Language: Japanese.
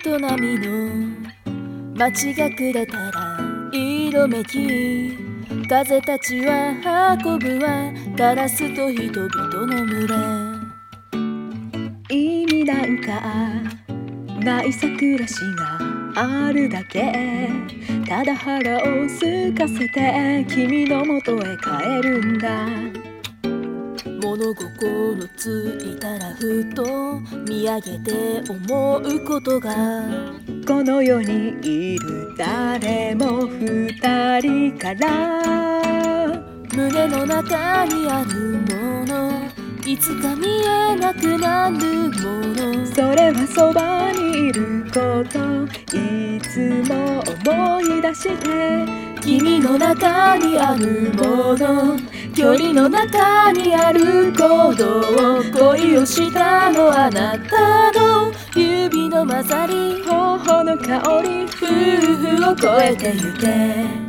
営みの街が暮れたら色めき、風たちは運ぶわガラスと人々の群れ。 意味なんかないさ暮らしがあるだけ。ただ腹を空かせて君のもとへ帰るんだ。 物心ついたらふと見上げて思うことが、 この世にいる誰も二人から胸の中にあるもの、いつか見えなくなるもの、 それはそばにいることいつも思い出して。 君の中にあるもの、距離の中にある行動、恋をしたのあなたの指の混ざり、 頬の香り、 夫婦を超えてゆけ。